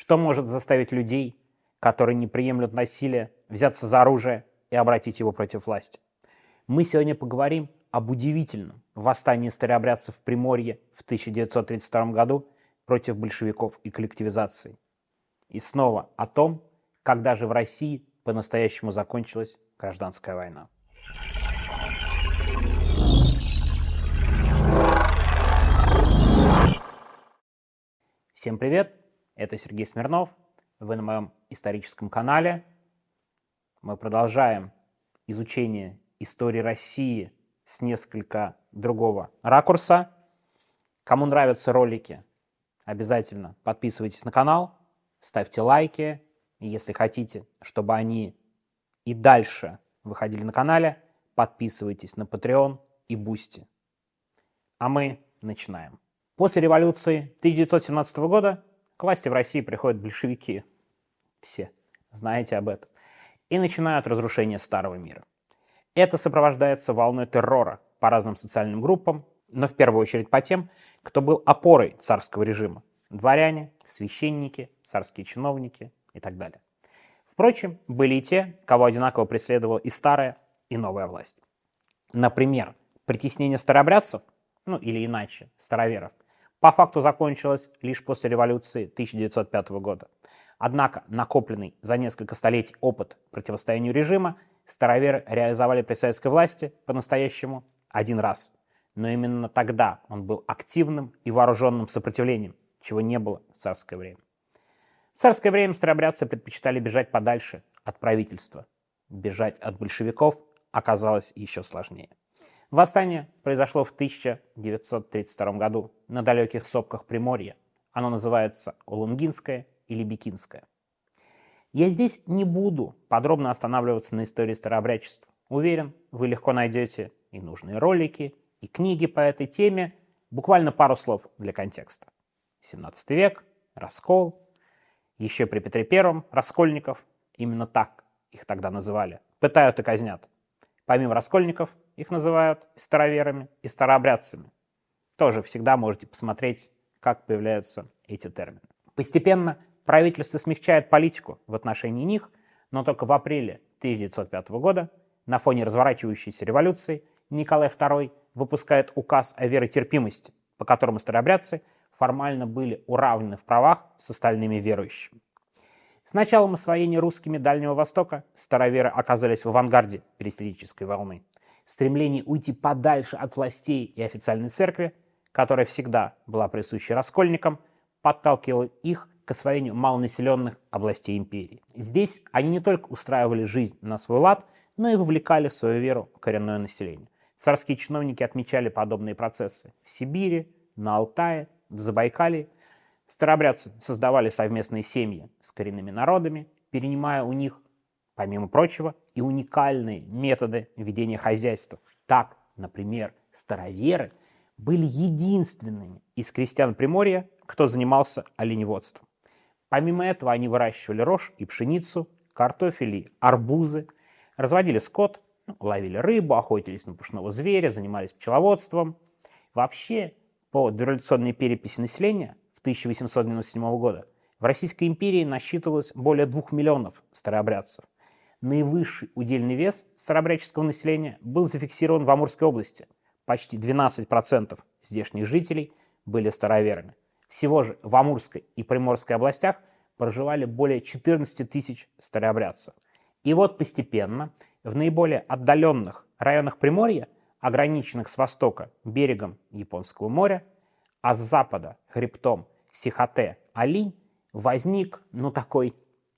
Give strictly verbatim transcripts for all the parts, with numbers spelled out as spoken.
Что может заставить людей, которые не приемлют насилие, взяться за оружие и обратить его против власти? Мы сегодня поговорим об удивительном восстании старообрядцев в Приморье в тысяча девятьсот тридцать втором году против большевиков и коллективизации. И снова о том, когда же в России по-настоящему закончилась гражданская война. Всем привет, это Сергей Смирнов, вы на моем историческом канале. Мы продолжаем изучение истории России с несколько другого ракурса. Кому нравятся ролики, обязательно подписывайтесь на канал, ставьте лайки. И если хотите, чтобы они и дальше выходили на канале, подписывайтесь на Patreon и Boosty. А мы начинаем. После революции тысяча девятьсот семнадцатого года к власти в России приходят большевики. Все знаете об этом. И начинают разрушение старого мира. Это сопровождается волной террора по разным социальным группам, но в первую очередь по тем, кто был опорой царского режима. Дворяне, священники, царские чиновники и так далее. Впрочем, были и те, кого одинаково преследовала и старая, и новая власть. Например, притеснение старообрядцев, ну или иначе, староверов, по факту закончилось лишь после революции тысяча девятьсот пятого года. Однако накопленный за несколько столетий опыт противостоянию режима староверы реализовали при советской власти по-настоящему один раз. Но именно тогда он был активным и вооруженным сопротивлением, чего не было в царское время. В царское время старообрядцы предпочитали бежать подальше от правительства. Бежать от большевиков оказалось еще сложнее. Восстание произошло в тысяча девятьсот тридцать втором году на далеких сопках Приморья. Оно называется Улунгинское или Бикинское. Я здесь не буду подробно останавливаться на истории старообрядчества. Уверен, вы легко найдете и нужные ролики, и книги по этой теме. Буквально пару слов для контекста. семнадцатый век, раскол. Еще при Петре Первом раскольников, именно так их тогда называли, пытают и казнят. Помимо раскольников, их называют и староверами, и старообрядцами. Тоже всегда можете посмотреть, как появляются эти термины. Постепенно правительство смягчает политику в отношении них, но только в апреле тысяча девятьсот пятого года на фоне разворачивающейся революции Николай Второй выпускает указ о веротерпимости, по которому старообрядцы формально были уравнены в правах с остальными верующими. С началом освоения русскими Дальнего Востока староверы оказались в авангарде переселенческой волны. Стремление уйти подальше от властей и официальной церкви, которая всегда была присуща раскольникам, подталкивало их к освоению малонаселенных областей империи. Здесь они не только устраивали жизнь на свой лад, но и вовлекали в свою веру коренное население. Царские чиновники отмечали подобные процессы в Сибири, на Алтае, в Забайкалье. Старообрядцы создавали совместные семьи с коренными народами, перенимая у них, помимо прочего, и уникальные методы ведения хозяйства. Так, например, староверы были единственными из крестьян Приморья, кто занимался оленеводством. Помимо этого они выращивали рожь и пшеницу, картофель и арбузы, разводили скот, ловили рыбу, охотились на пушного зверя, занимались пчеловодством. Вообще, по дореволюционной переписи населения в тысяча восемьсот девяносто седьмого года в Российской империи насчитывалось более двух миллионов старообрядцев. Наивысший удельный вес старообрядческого населения был зафиксирован в Амурской области. Почти двенадцать процентов здешних жителей были староверами. Всего же в Амурской и Приморской областях проживали более четырнадцати тысяч старообрядцев. И вот постепенно в наиболее отдаленных районах Приморья, ограниченных с востока берегом Японского моря, а с запада хребтом Сихотэ-Алинь, возник, ну, такой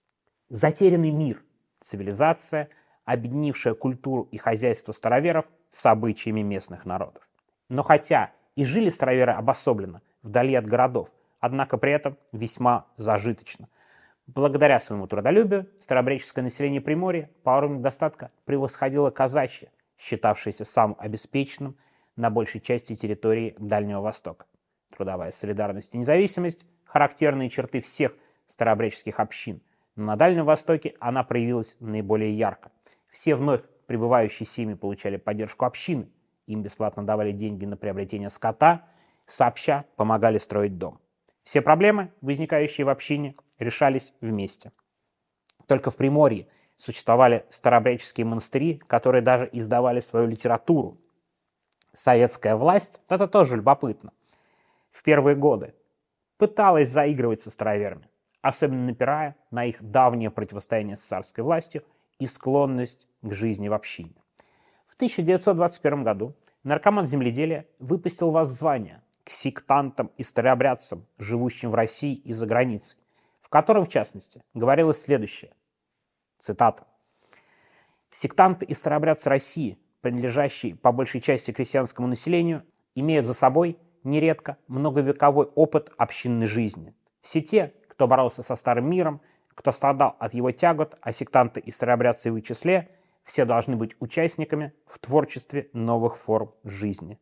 затерянный мир, цивилизация, объединившая культуру и хозяйство староверов с обычаями местных народов. Но хотя и жили староверы обособленно, вдали от городов, однако при этом весьма зажиточно. Благодаря своему трудолюбию старообрядческое население Приморья по уровню достатка превосходило казачье, считавшееся самым обеспеченным на большей части территории Дальнего Востока. Трудовая солидарность и независимость – характерные черты всех старообрядческих общин, но на Дальнем Востоке она проявилась наиболее ярко. Все вновь прибывающие семьи получали поддержку общины, им бесплатно давали деньги на приобретение скота, сообща помогали строить дом. Все проблемы, возникающие в общине, решались вместе. Только в Приморье существовали старообрядческие монастыри, которые даже издавали свою литературу. Советская власть, это тоже любопытно, в первые годы пыталась заигрывать со староверами, особенно напирая на их давнее противостояние с царской властью и склонность к жизни в общине. В тысяча девятьсот двадцать первом году наркомат земледелия выпустил воззвание к сектантам и старообрядцам, живущим в России и за границей, в котором, в частности, говорилось следующее. Цитата. «Сектанты и старообрядцы России, принадлежащие по большей части крестьянскому населению, имеют за собой нередко многовековой опыт общинной жизни. Все те, кто боролся со старым миром, кто страдал от его тягот, а сектанты и старообрядцы в их числе, все должны быть участниками в творчестве новых форм жизни».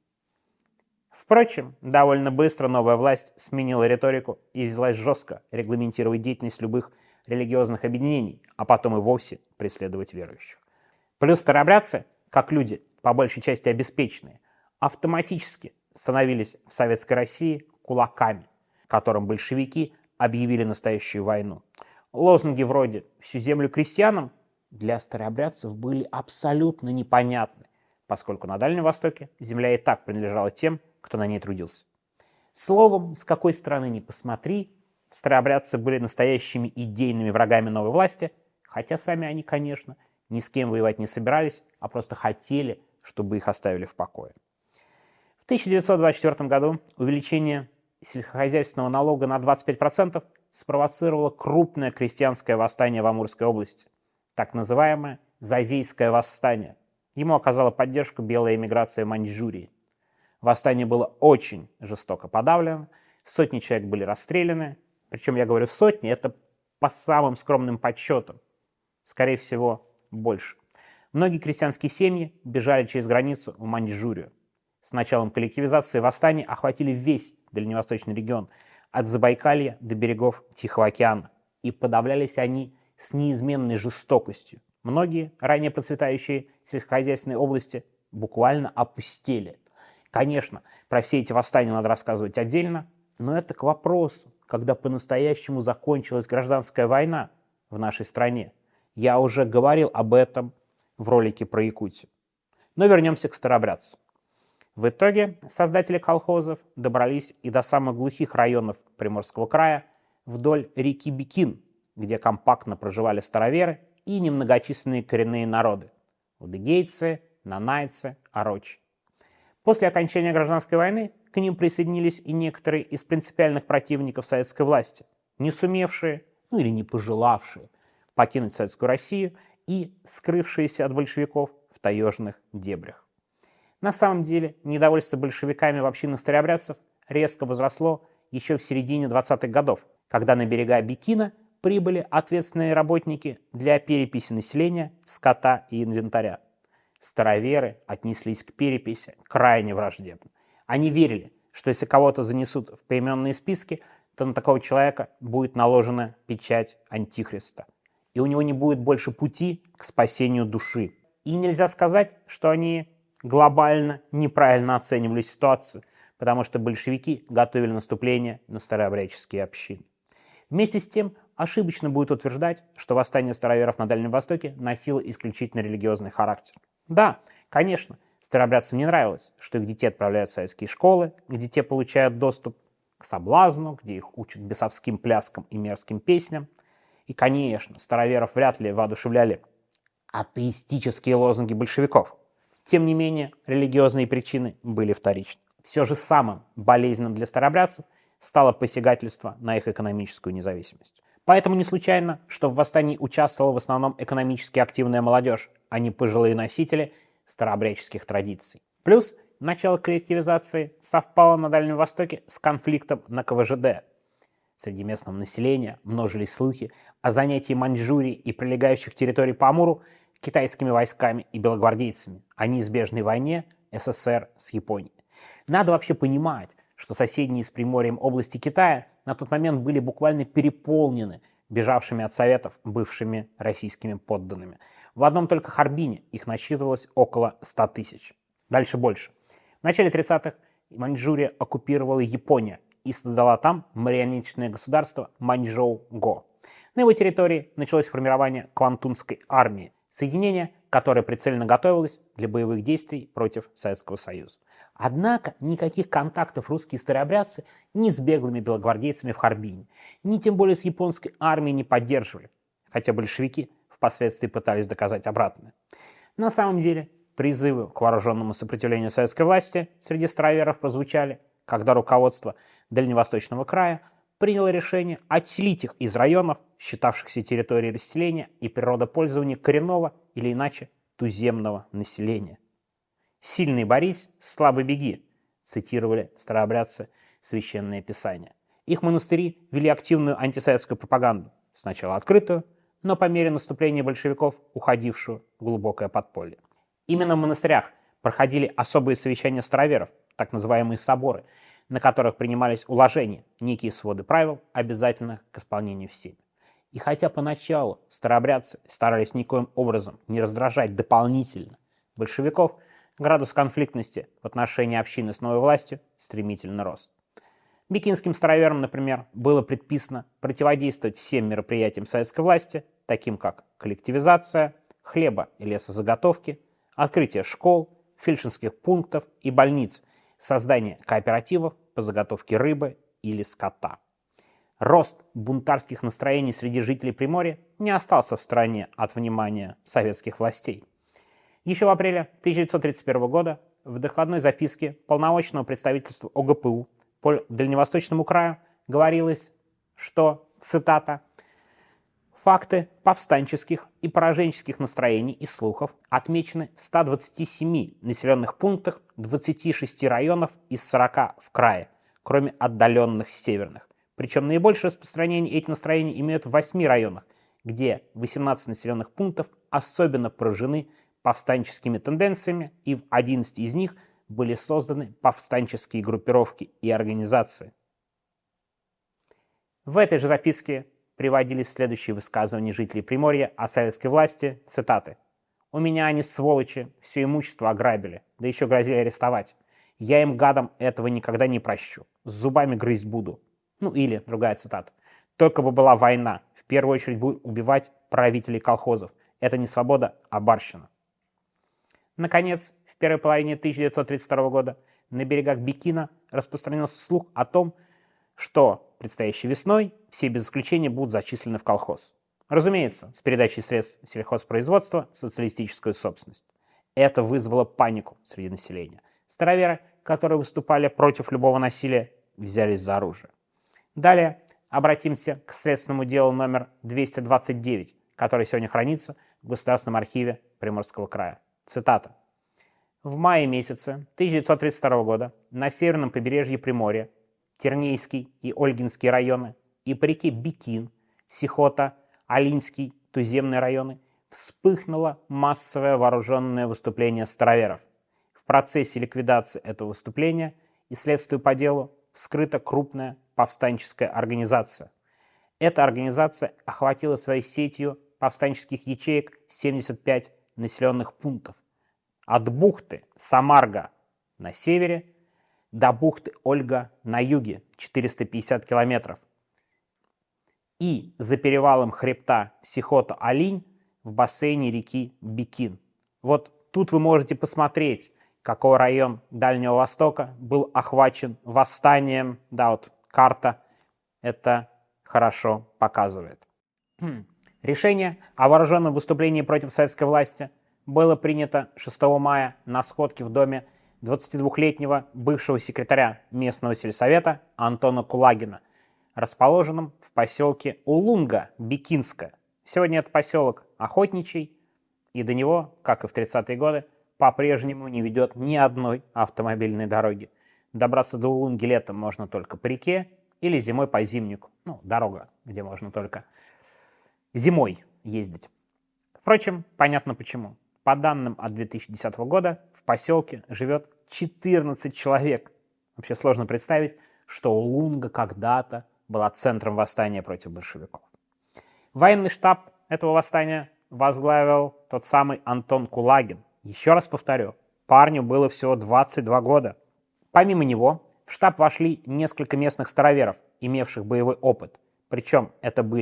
Впрочем, довольно быстро новая власть сменила риторику и взялась жестко регламентировать деятельность любых религиозных объединений, а потом и вовсе преследовать верующих. Плюс старообрядцы, как люди, по большей части обеспеченные, автоматически становились в Советской России кулаками, которым большевики объявили настоящую войну. Лозунги вроде «всю землю крестьянам» для старообрядцев были абсолютно непонятны, поскольку на Дальнем Востоке земля и так принадлежала тем, кто на ней трудился. Словом, с какой стороны ни посмотри, старообрядцы были настоящими идейными врагами новой власти, хотя сами они, конечно, ни с кем воевать не собирались, а просто хотели, чтобы их оставили в покое. В тысяча девятьсот двадцать четвёртом году увеличение сельскохозяйственного налога на двадцать пять процентов спровоцировало крупное крестьянское восстание в Амурской области, так называемое Зазейское восстание. Ему оказала поддержку белая эмиграция в Маньчжурии. Восстание было очень жестоко подавлено, сотни человек были расстреляны, причем я говорю сотни, это по самым скромным подсчетам, скорее всего, больше. Многие крестьянские семьи бежали через границу в Маньчжурию. С началом коллективизации восстания охватили весь дальневосточный регион, от Забайкалья до берегов Тихого океана, и подавлялись они с неизменной жестокостью. Многие ранее процветающие сельскохозяйственные области буквально опустели. Конечно, про все эти восстания надо рассказывать отдельно, но это к вопросу, когда по-настоящему закончилась гражданская война в нашей стране. Я уже говорил об этом в ролике про Якутию. Но вернемся к старообрядцам. В итоге создатели колхозов добрались и до самых глухих районов Приморского края вдоль реки Бикин, где компактно проживали староверы и немногочисленные коренные народы – удыгейцы, нанайцы, орочи. После окончания гражданской войны к ним присоединились и некоторые из принципиальных противников советской власти, не сумевшие, ну или не пожелавшие покинуть Советскую Россию и скрывшиеся от большевиков в таежных дебрях. На самом деле, недовольство большевиками в общинах старообрядцев резко возросло еще в середине двадцатых годов, когда на берега Бикина прибыли ответственные работники для переписи населения, скота и инвентаря. Староверы отнеслись к переписи крайне враждебно. Они верили, что если кого-то занесут в поименные списки, то на такого человека будет наложена печать Антихриста, и у него не будет больше пути к спасению души. И нельзя сказать, что они глобально неправильно оценивали ситуацию, потому что большевики готовили наступление на старообрядческие общины. Вместе с тем, ошибочно будет утверждать, что восстание староверов на Дальнем Востоке носило исключительно религиозный характер. Да, конечно, старообрядцам не нравилось, что их детей отправляют в советские школы, где те получают доступ к соблазну, где их учат бесовским пляскам и мерзким песням. И, конечно, староверов вряд ли воодушевляли атеистические лозунги большевиков. Тем не менее, религиозные причины были вторичны. Все же самым болезненным для старообрядцев стало посягательство на их экономическую независимость. Поэтому не случайно, что в восстании участвовала в основном экономически активная молодежь, а не пожилые носители старообрядческих традиций. Плюс начало коллективизации совпало на Дальнем Востоке с конфликтом на ка вэ жэ дэ. Среди местного населения множились слухи о занятии Маньчжурии и прилегающих территорий по Амуру китайскими войсками и белогвардейцами, о неизбежной войне эс эс эс эр с Японией. Надо вообще понимать, что соседние с Приморьем области Китая на тот момент были буквально переполнены бежавшими от Советов бывшими российскими подданными. В одном только Харбине их насчитывалось около ста тысяч. Дальше больше. В начале тридцатых Маньчжурия оккупировала Япония и создала там марионеточное государство Маньчжоу-го. На его территории началось формирование Квантунской армии, соединение, которое прицельно готовилось для боевых действий против Советского Союза. Однако никаких контактов русские старообрядцы ни с беглыми белогвардейцами в Харбине, ни тем более с японской армией не поддерживали, хотя большевики впоследствии пытались доказать обратное. На самом деле призывы к вооруженному сопротивлению советской власти среди староверов прозвучали, когда руководство Дальневосточного края приняло решение отселить их из районов, считавшихся территорией расселения и природопользования коренного или иначе туземного населения. «Сильный борись, слабый беги», цитировали старообрядцы Священное Писание. Их монастыри вели активную антисоветскую пропаганду, сначала открытую, но по мере наступления большевиков уходившую в глубокое подполье. Именно в монастырях проходили особые совещания староверов, так называемые соборы, на которых принимались уложения, некие своды правил, обязательных к исполнению всеми. И хотя поначалу старообрядцы старались никоим образом не раздражать дополнительно большевиков, градус конфликтности в отношении общины с новой властью стремительно рос. Бикинским староверам, например, было предписано противодействовать всем мероприятиям советской власти, таким как коллективизация, хлеба и лесозаготовки, открытие школ, фельдшерских пунктов и больниц, создание кооперативов по заготовке рыбы или скота. Рост бунтарских настроений среди жителей Приморья не остался в стороне от внимания советских властей. Еще в апреле тысяча девятьсот тридцать первого года в докладной записке полномочного представительства О Г П У по Дальневосточному краю говорилось, что, цитата, «факты повстанческих и пораженческих настроений и слухов отмечены в ста двадцати семи населенных пунктах двадцати шести районов из сорока в крае, кроме отдаленных северных. Причем наибольшее распространение эти настроения имеют в восьми районах, где восемнадцать населенных пунктов особенно поражены повстанческими тенденциями, и в одиннадцати из них были созданы повстанческие группировки и организации». В этой же записке приводились следующие высказывания жителей Приморья о советской власти, цитаты. «У меня они, сволочи, все имущество ограбили, да еще грозили арестовать. Я им, гадам, этого никогда не прощу. С зубами грызть буду». Ну или, другая цитата. «Только бы была война. В первую очередь будут убивать правителей колхозов. Это не свобода, а барщина». Наконец, в первой половине тысяча девятьсот тридцать второго года на берегах Бикина распространился слух о том, что предстоящей весной все без исключения будут зачислены в колхоз. Разумеется, с передачей средств сельхозпроизводства в социалистическую собственность. Это вызвало панику среди населения. Староверы, которые выступали против любого насилия, взялись за оружие. Далее обратимся к следственному делу номер двести двадцать девять, который сегодня хранится в Государственном архиве Приморского края. Цитата. В мае месяце тысяча девятьсот тридцать второго года на северном побережье Приморья, Тернейский и Ольгинский районы и по реке Бикин, Сихота, Алинский, туземные районы вспыхнуло массовое вооруженное выступление староверов. В процессе ликвидации этого выступления и следствию по делу вскрыта крупная повстанческая организация. Эта организация охватила своей сетью повстанческих ячеек семьдесят пять населенных пунктов. От бухты Самарга на севере до бухты Ольга на юге, четыреста пятьдесят километров. И за перевалом хребта Сихота-Алинь в бассейне реки Бикин. Вот тут вы можете посмотреть, какой район Дальнего Востока был охвачен восстанием. Да, вот карта это хорошо показывает. Решение о вооруженном выступлении против советской власти было принято шестого мая на сходке в доме двадцатидвухлетнего бывшего секретаря местного сельсовета Антона Кулагина, расположенном в поселке Улунга, Бикинская. Сегодня это поселок охотничий, и до него, как и в тридцатые годы, по-прежнему не ведет ни одной автомобильной дороги. Добраться до Улунги летом можно только по реке или зимой по зимнику. Ну, дорога, где можно только зимой ездить. Впрочем, понятно почему. По данным от две тысячи десятого года в поселке живет четырнадцать человек. Вообще сложно представить, что Улунга когда-то была центром восстания против большевиков. Военный штаб этого восстания возглавил тот самый Антон Кулагин. Еще раз повторю, парню было всего двадцать два года. Помимо него в штаб вошли несколько местных староверов, имевших боевой опыт. Причем это были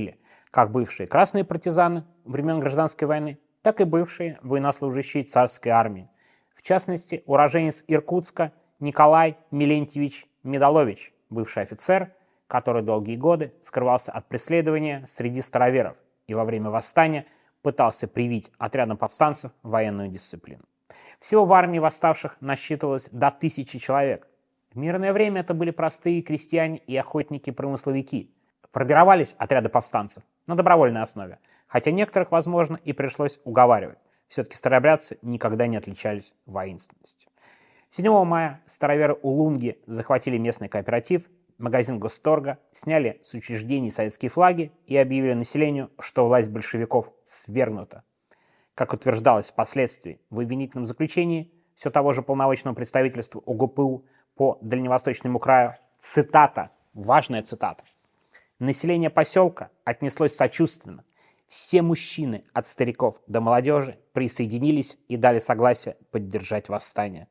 как бывшие красные партизаны времен Гражданской войны, так и бывшие военнослужащие царской армии. В частности, уроженец Иркутска Николай Милентьевич Медалович, бывший офицер, который долгие годы скрывался от преследования среди староверов и во время восстания пытался привить отрядам повстанцев военную дисциплину. Всего в армии восставших насчитывалось до тысячи человек. В мирное время это были простые крестьяне и охотники-промысловики. Формировались отряды повстанцев на добровольной основе, хотя некоторых, возможно, и пришлось уговаривать. Все-таки старообрядцы никогда не отличались воинственностью. седьмого мая староверы Улунги захватили местный кооператив, магазин Госторга, сняли с учреждений советские флаги и объявили населению, что власть большевиков свергнута. Как утверждалось впоследствии в обвинительном заключении все того же полномочного представительства ОГПУ по Дальневосточному краю, цитата, важная цитата: «Население поселка отнеслось сочувственно. Все мужчины от стариков до молодежи присоединились и дали согласие поддержать восстание».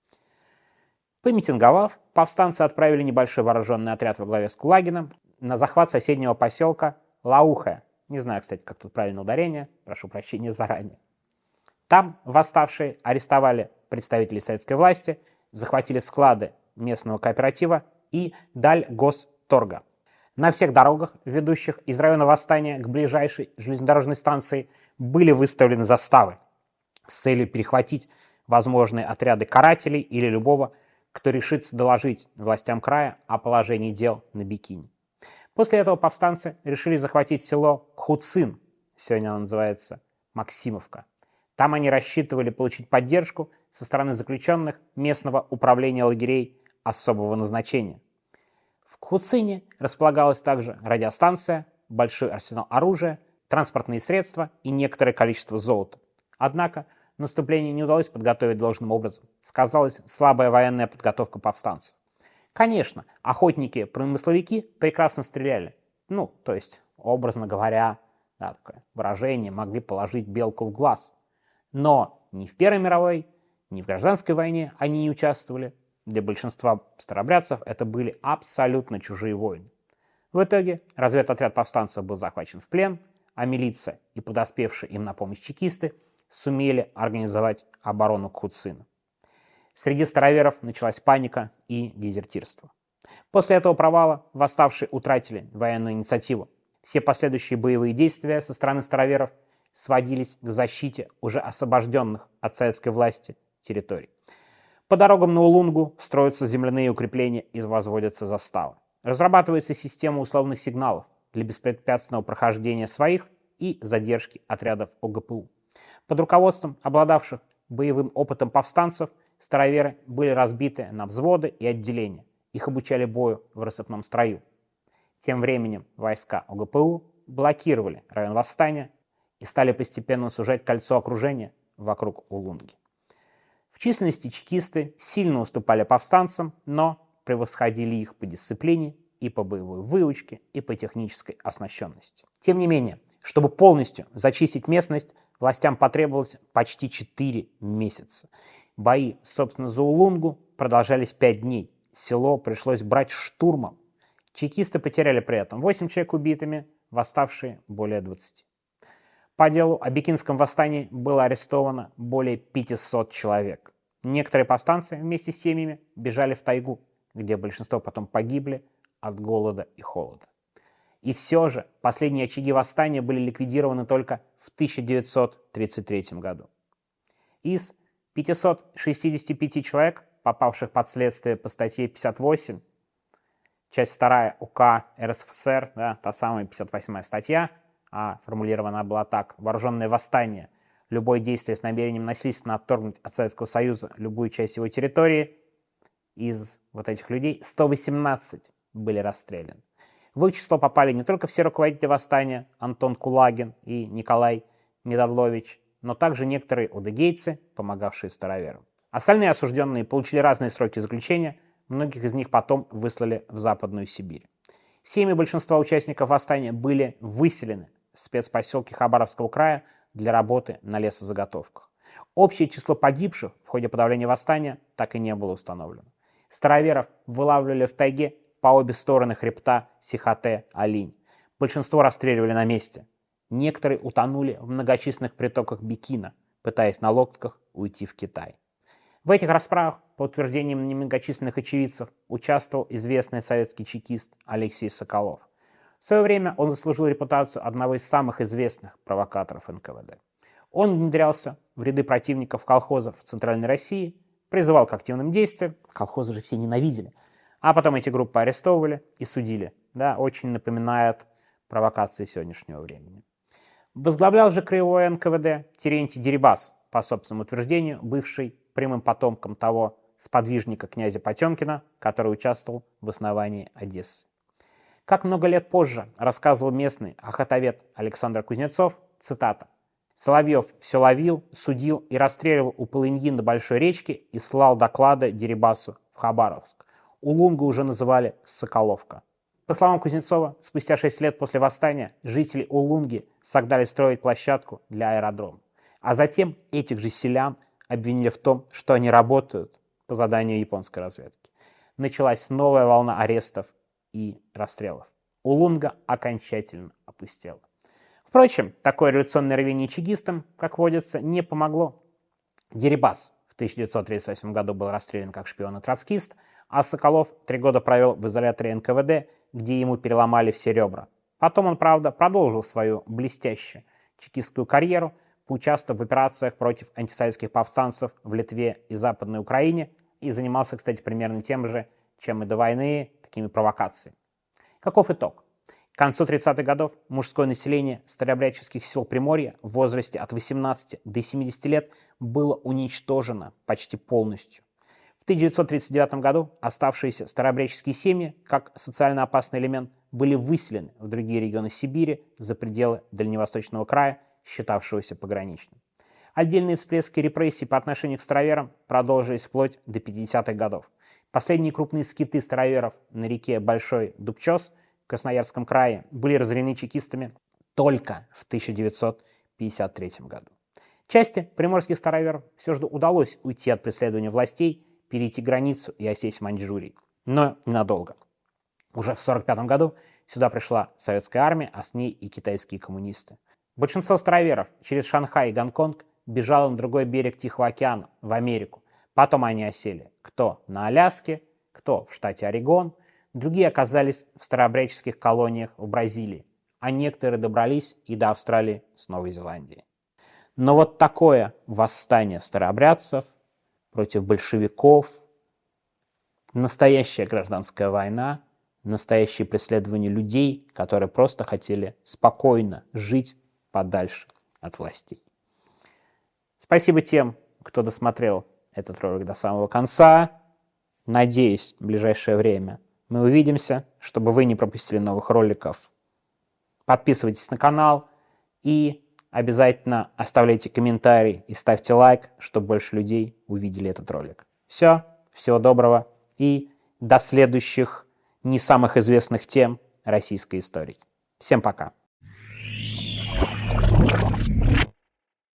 Помитинговав, повстанцы отправили небольшой вооруженный отряд во главе с Кулагиным на захват соседнего поселка Лаухая. Не знаю, кстати, как тут правильно ударение, прошу прощения заранее. Там восставшие арестовали представителей советской власти, захватили склады местного кооператива и Дальгосторга. На всех дорогах, ведущих из района восстания к ближайшей железнодорожной станции, были выставлены заставы с целью перехватить возможные отряды карателей или любого, кто решится доложить властям края о положении дел на Бикини. После этого повстанцы решили захватить село Хуцин, сегодня оно называется Максимовка. Там они рассчитывали получить поддержку со стороны заключенных местного управления лагерей особого назначения. В Хуцине располагалась также радиостанция, большой арсенал оружия, транспортные средства и некоторое количество золота. Однако наступление не удалось подготовить должным образом. Сказалась слабая военная подготовка повстанцев. Конечно, охотники-промысловики прекрасно стреляли. Ну, то есть, образно говоря, да, такое выражение, могли положить белку в глаз. Но ни в Первой мировой, ни в Гражданской войне они не участвовали. Для большинства старообрядцев это были абсолютно чужие войны. В итоге разведотряд повстанцев был захвачен в плен, а милиция и подоспевшие им на помощь чекисты сумели организовать оборону Хуцина. Среди староверов началась паника и дезертирство. После этого провала восставшие утратили военную инициативу. Все последующие боевые действия со стороны староверов сводились к защите уже освобожденных от советской власти территорий. По дорогам на Улунгу строятся земляные укрепления и возводятся заставы. Разрабатывается система условных сигналов для беспрепятственного прохождения своих и задержки отрядов ОГПУ. Под руководством обладавших боевым опытом повстанцев староверы были разбиты на взводы и отделения. Их обучали бою в рассыпном строю. Тем временем войска ОГПУ блокировали район восстания и стали постепенно сужать кольцо окружения вокруг Улунги. В численности чекисты сильно уступали повстанцам, но превосходили их по дисциплине и по боевой выучке, и по технической оснащенности. Тем не менее, чтобы полностью зачистить местность, властям потребовалось почти четыре месяца. Бои, собственно, за Улунгу продолжались пять дней. Село пришлось брать штурмом. Чекисты потеряли при этом восемь человек убитыми, восставшие более двадцати. По делу о Бикинском восстании было арестовано более пятисот человек. Некоторые повстанцы вместе с семьями бежали в тайгу, где большинство потом погибли от голода и холода. И все же последние очаги восстания были ликвидированы только в тысяча девятьсот тридцать третьем году. Из пятисот шестидесяти пяти человек, попавших под следствие по статье пятьдесят восемь, часть вторая УК РСФСР, да, та самая пятьдесят восьмая статья, а формулирована была так: вооруженное восстание, любое действие с намерением насильственно отторгнуть от Советского Союза любую часть его территории. Из вот этих людей сто восемнадцать были расстреляны. В их число попали не только все руководители восстания Антон Кулагин и Николай Медадлович, но также некоторые удыгейцы, помогавшие староверам. Остальные осужденные получили разные сроки заключения, многих из них потом выслали в Западную Сибирь. Семьи большинства участников восстания были выселены в спецпоселки Хабаровского края для работы на лесозаготовках. Общее число погибших в ходе подавления восстания так и не было установлено. Староверов вылавливали в тайге по обе стороны хребта Сихотэ-Алинь. Большинство расстреливали на месте. Некоторые утонули в многочисленных притоках Бикина, пытаясь на лодках уйти в Китай. В этих расправах, по утверждениям немногочисленных очевидцев, участвовал известный советский чекист Алексей Соколов. В свое время он заслужил репутацию одного из самых известных провокаторов эн ка вэ дэ. Он внедрялся в ряды противников колхозов в Центральной России, призывал к активным действиям, колхозы же все ненавидели, а потом эти группы арестовывали и судили. Да, очень напоминает провокации сегодняшнего времени. Возглавлял же краевое эн ка вэ дэ Терентий Дерибас, по собственному утверждению, бывший прямым потомком того сподвижника князя Потемкина, который участвовал в основании Одессы. Как много лет позже рассказывал местный охотовед Александр Кузнецов, цитата: «Соловьев все ловил, судил и расстреливал у полыньи на Большой речке и слал доклады Дерибасу в Хабаровск. Улунгу уже называли Соколовка». По словам Кузнецова, спустя шесть лет после восстания жители Улунги согнали строить площадку для аэродрома. А затем этих же селян обвинили в том, что они работают по заданию японской разведки. Началась новая волна арестов и расстрелов. Улунга окончательно опустела. Впрочем, такое революционное рвение чекистам, как водится, не помогло. Дерибас в тысяча девятьсот тридцать восьмом году был расстрелян как шпион и троцкист, а Соколов три года провел в изоляторе эн ка вэ дэ, где ему переломали все ребра. Потом он, правда, продолжил свою блестящую чекистскую карьеру, поучаствовав в операциях против антисоветских повстанцев в Литве и Западной Украине и занимался, кстати, примерно тем же, чем и до войны, такими провокациями. Каков итог? К концу тридцатых годов мужское население старообрядческих сел Приморья в возрасте от восемнадцати до семидесяти лет было уничтожено почти полностью. В тысяча девятьсот тридцать девятом году оставшиеся старообрядческие семьи, как социально опасный элемент, были выселены в другие регионы Сибири за пределы Дальневосточного края, считавшегося пограничным. Отдельные всплески репрессий по отношению к староверам продолжились вплоть до пятидесятых годов. Последние крупные скиты староверов на реке Большой Дубчос в Красноярском крае были разорены чекистами только в тысяча девятьсот пятьдесят третьем году. Части приморских староверов все же удалось уйти от преследования властей, перейти границу и осесть в Маньчжурии. Но ненадолго. Уже в сорок пятом году сюда пришла советская армия, а с ней и китайские коммунисты. Большинство староверов через Шанхай и Гонконг бежало на другой берег Тихого океана, в Америку. Потом они осели кто на Аляске, кто в штате Орегон, другие оказались в старообрядческих колониях в Бразилии, а некоторые добрались и до Австралии с Новой Зеландии. Но вот такое восстание старообрядцев против большевиков, настоящая гражданская война, настоящее преследование людей, которые просто хотели спокойно жить подальше от властей. Спасибо тем, кто досмотрел этот ролик до самого конца. Надеюсь, в ближайшее время мы увидимся, чтобы вы не пропустили новых роликов. Подписывайтесь на канал и обязательно оставляйте комментарий и ставьте лайк, чтобы больше людей увидели этот ролик. Все, всего доброго и до следующих не самых известных тем российской истории. Всем пока.